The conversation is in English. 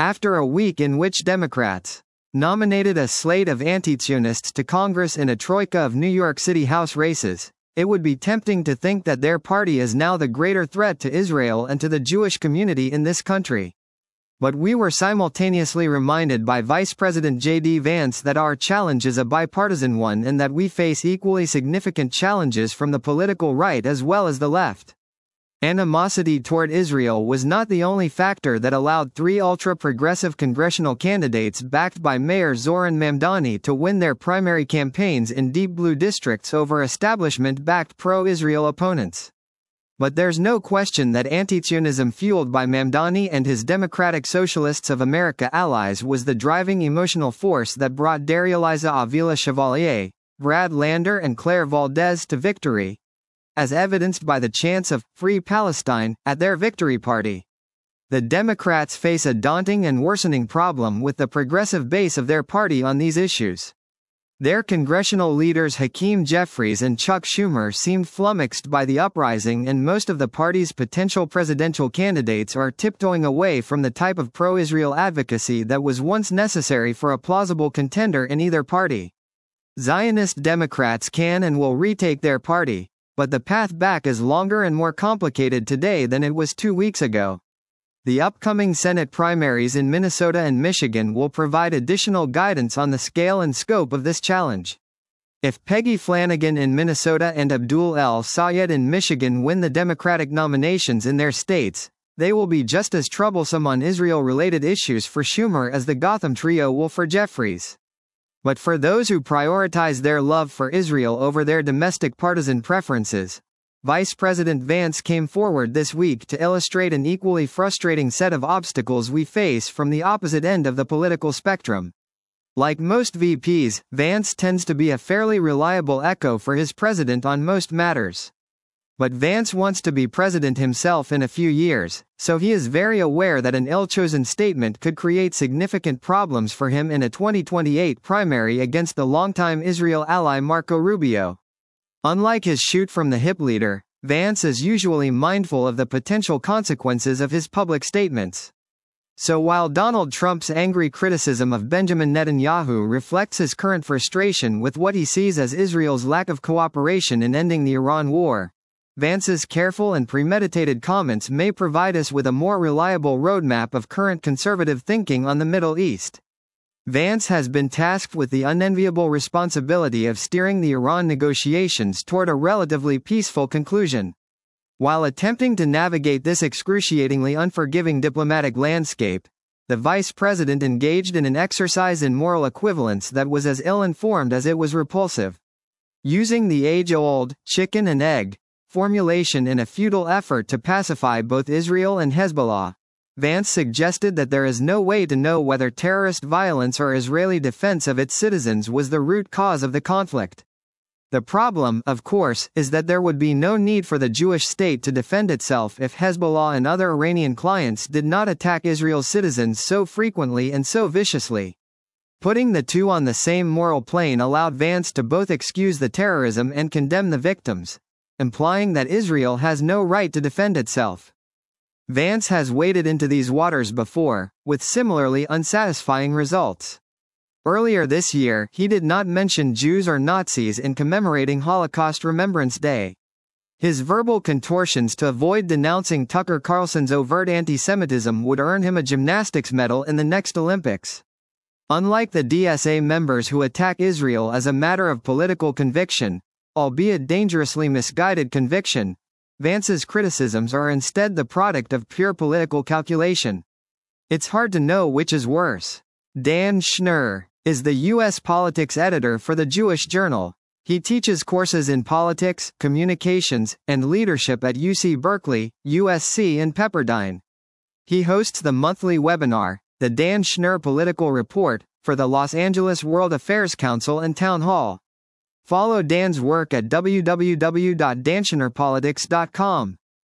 After a week in which Democrats nominated a slate of anti-Zionists to Congress in a troika of New York City House races, it would be tempting to think that their party is now the greater threat to Israel and to the Jewish community in this country. But we were simultaneously reminded by Vice President J.D. Vance that our challenge is a bipartisan one and that we face equally significant challenges from the political right as well as the left. Animosity toward Israel was not the only factor that allowed three ultra-progressive congressional candidates backed by Mayor Zoran Mamdani to win their primary campaigns in deep blue districts over establishment-backed pro-Israel opponents. But there's no question that anti-Zionism fueled by Mamdani and his Democratic Socialists of America allies was the driving emotional force that brought Darya-Liza Avila Chevalier, Brad Lander and Claire Valdez to victory, as evidenced by the chants of "Free Palestine" at their victory party. The Democrats face a daunting and worsening problem with the progressive base of their party on these issues. Their congressional leaders Hakeem Jeffries and Chuck Schumer seemed flummoxed by the uprising, and most of the party's potential presidential candidates are tiptoeing away from the type of pro-Israel advocacy that was once necessary for a plausible contender in either party. Zionist Democrats can and will retake their party, but the path back is longer and more complicated today than it was 2 weeks ago. The upcoming Senate primaries in Minnesota and Michigan will provide additional guidance on the scale and scope of this challenge. If Peggy Flanagan in Minnesota and Abdul El Sayed in Michigan win the Democratic nominations in their states, they will be just as troublesome on Israel-related issues for Schumer as the Gotham trio will for Jeffries. But for those who prioritize their love for Israel over their domestic partisan preferences, Vice President Vance came forward this week to illustrate an equally frustrating set of obstacles we face from the opposite end of the political spectrum. Like most VPs, Vance tends to be a fairly reliable echo for his president on most matters. But Vance wants to be president himself in a few years, so he is very aware that an ill-chosen statement could create significant problems for him in a 2028 primary against the longtime Israel ally Marco Rubio. Unlike his shoot-from-the-hip leader, Vance is usually mindful of the potential consequences of his public statements. So while Donald Trump's angry criticism of Benjamin Netanyahu reflects his current frustration with what he sees as Israel's lack of cooperation in ending the Iran war, Vance's careful and premeditated comments may provide us with a more reliable roadmap of current conservative thinking on the Middle East. Vance has been tasked with the unenviable responsibility of steering the Iran negotiations toward a relatively peaceful conclusion. While attempting to navigate this excruciatingly unforgiving diplomatic landscape, the vice president engaged in an exercise in moral equivalence that was as ill-informed as it was repulsive. Using the age-old chicken and egg formulation in a futile effort to pacify both Israel and Hezbollah, Vance suggested that there is no way to know whether terrorist violence or Israeli defense of its citizens was the root cause of the conflict. The problem, of course, is that there would be no need for the Jewish state to defend itself if Hezbollah and other Iranian clients did not attack Israel's citizens so frequently and so viciously. Putting the two on the same moral plane allowed Vance to both excuse the terrorism and condemn the victims, implying that Israel has no right to defend itself. Vance has waded into these waters before, with similarly unsatisfying results. Earlier this year, he did not mention Jews or Nazis in commemorating Holocaust Remembrance Day. His verbal contortions to avoid denouncing Tucker Carlson's overt anti-Semitism would earn him a gymnastics medal in the next Olympics. Unlike the DSA members who attack Israel as a matter of political conviction, albeit dangerously misguided conviction, Vance's criticisms are instead the product of pure political calculation. It's hard to know which is worse. Dan Schnur is the U.S. politics editor for the Jewish Journal. He teaches courses in politics, communications, and leadership at UC Berkeley, USC and Pepperdine. He hosts the monthly webinar, the Dan Schnur Political Report, for the Los Angeles World Affairs Council and Town Hall. Follow Dan's work at www.danschnurpolitics.com.